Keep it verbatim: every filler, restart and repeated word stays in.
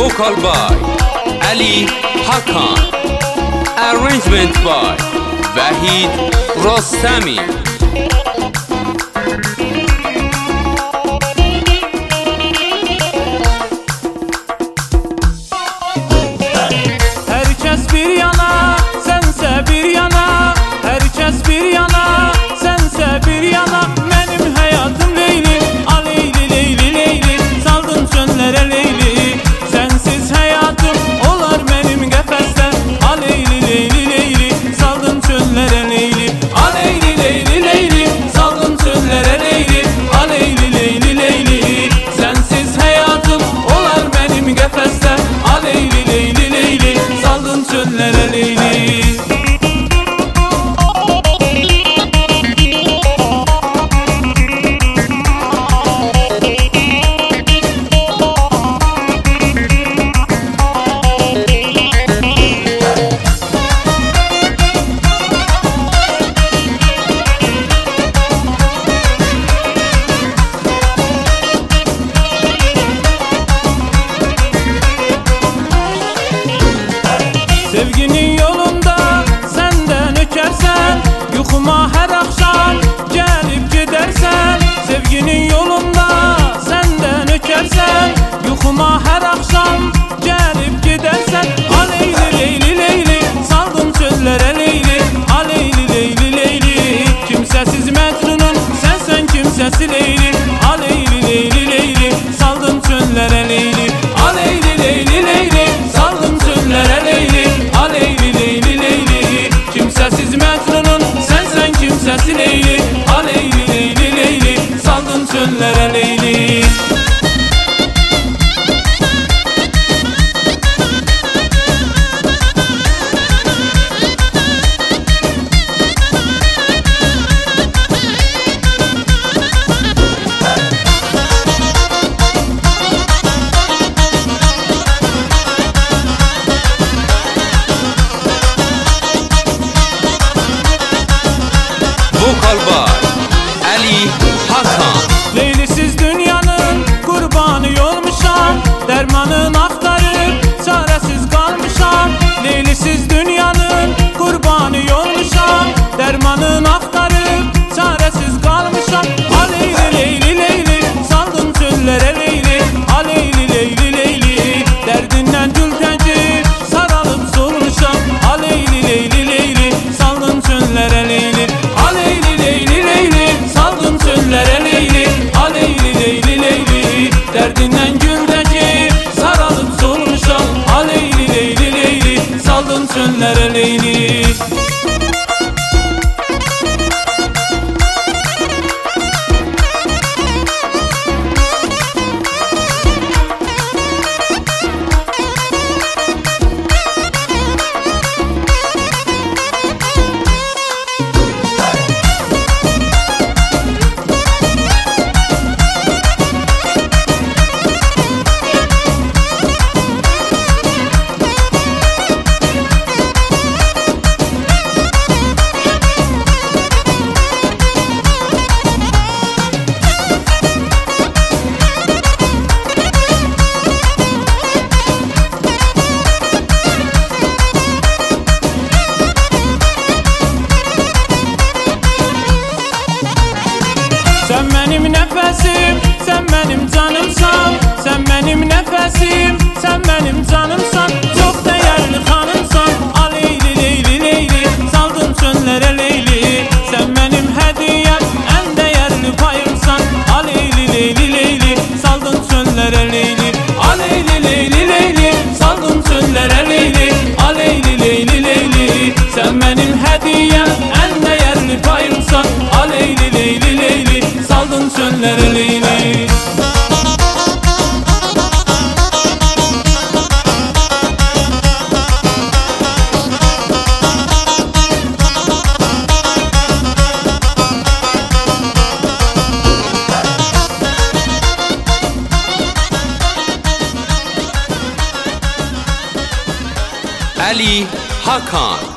Vocal by Ali Hakan. Arrangement by Vahid Rostami. Herkes bir yana, sense bir yana. Herkes bir yana, sense bir yana. Benim hayatım Leyli, a Leyli, Leyli, Leyli. Saldın çöllere Leyli. Sensiz hayatım olar benim kefeste. A Leyli, Leyli, Leyli. Saldın çöllere Leyli. A Leyli, Leyli, Leyli. Saldın çöllere Leyli. A Leyli, Leyli, Leyli. Sensiz hayatım olar benim kefeste. A Leyli, Leyli, Leyli. Saldın çöllere Leyli. Sevginin yolunda senden ökersen, yuxuma her akşam gelip gidersen. Sevginin yolunda senden ökersen, yuxuma her akşam gelip gidersen. A Leyli, Leyli, Leyli. Saldım çöllere Leyli. A Leyli, Leyli, Leyli. Kimsesiz Mecnun'un sensen kimsesi Leyli. A Leyli, Leyli, Leyli. Saldım çöllere Leyli. A Leyli, Leyli, Leyli. Saldım çöllere Leyli. A Leyli, Leyli, Leyli. Kimsesiz Mecnun'un sensen kimsesi Leyli. A Leyli, Leyli, Leyli. Saldın çöllere Leyli. Vocal by Ali Hakan. Leylisiz dünyanın kurbanı olmuşam. Dermanını aktarıp çaresiz kalmışam. Leylisiz dünyanın kurbanı olmuşam. Dermanını aktarıp çaresiz kalmışam. A Leyli, Leyli, Leyli. Saldım çöllere Leyli. A Leyli, Leyli, Leyli. Derdinden gültenci saralıp solmuşam. A Leyli, Leyli, Leyli. Saldım çöllere Leyli. A Leyli, Leyli, Leyli. Saldım çöllere Leyli. A Leyli, Leyli, Leyli. Derdinden güldeci saralıp solmuşam. A Leyli, Leyli, Leyli. Saldım çöllere Leyli. Sen benim nefesim, sen benim canımsan. Sen benim nefesim, sen benim canımsan. Çok değerli hanımsan. A Leyli, Leyli, Leyli. Saldım çöllere Leyli. Sen benim hediyem, en değerli payımsan. A Leyli, Leyli, Leyli. Saldım çöllere Leyli. A Leyli, Leyli, Leyli. Saldım çöllere Leyli. A Leyli, Leyli, Leyli. Sen benim hediyem, en değerli payımsan. A Leyli, Leyli, Leyli. Saldın çöllere Leyli. Ali Hakan.